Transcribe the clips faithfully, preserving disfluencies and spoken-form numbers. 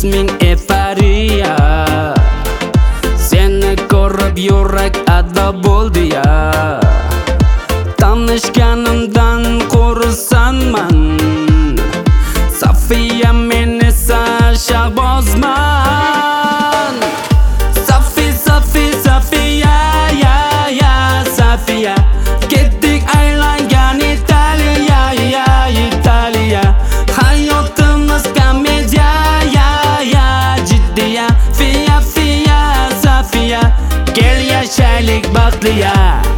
isming Efariya. Seni ko'rib yurak ado bo'ldi ya. Tanishganimdan qo'rsanman. Safiya, men esa Shahbozman. Safi, Safi, Safiya, ya, ya, Safiya. Ketdik aylangan Italiya, ya, Italiya. Hayotimiz komediya, ya, ya, jiddiya. Fiya, fiya, Safiya. Kel yashaylik baxtliya.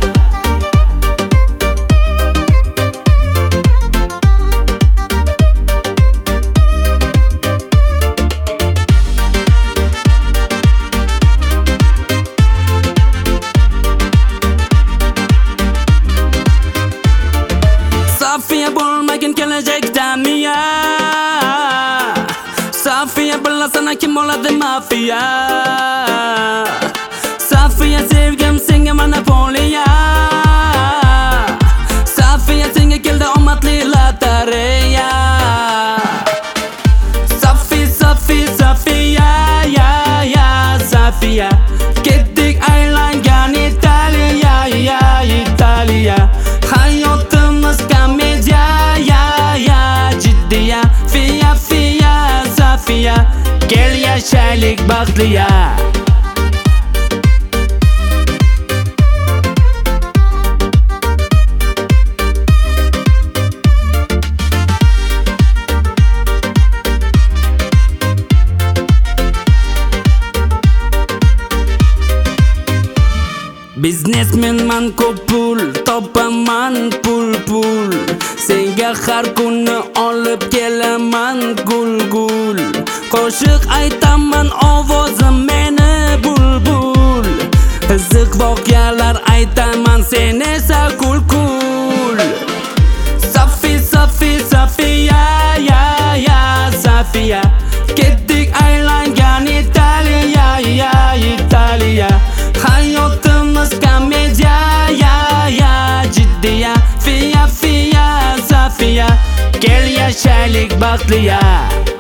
Safiya bo'lmagin kelajakdan miya. Safiya bilasana kim bo'ladi mafiya. Safiya sevgim senga monopoliya. Safiya senga keldi omadli lotereya. Safi, Safi, Safiya, ya, ya, Safiya. Ketdik aylangan Italiya, ya, Italiya. Hayotimiz komediya, ya, ya, jiddiya. Fiya, fiya, Safiya. Kel yashaylik baxtliya. Biznesmenman, ko'p pul topaman, pul pul. Senga har kuni olib kelaman gul gul. Qo'shiq aytaman, ovozim meni bulbul. Qiziq voqealar aytaman, sen esa kul kul. Safi, Safi, Safiya, ya, ya, Safiya. Ketdik aylangan Italiya, ya, Italiya. Hayotimiz komediya, ya, ya, jiddiya. Fiya, fiya, Safiya. Kel yashaylik baxtliya.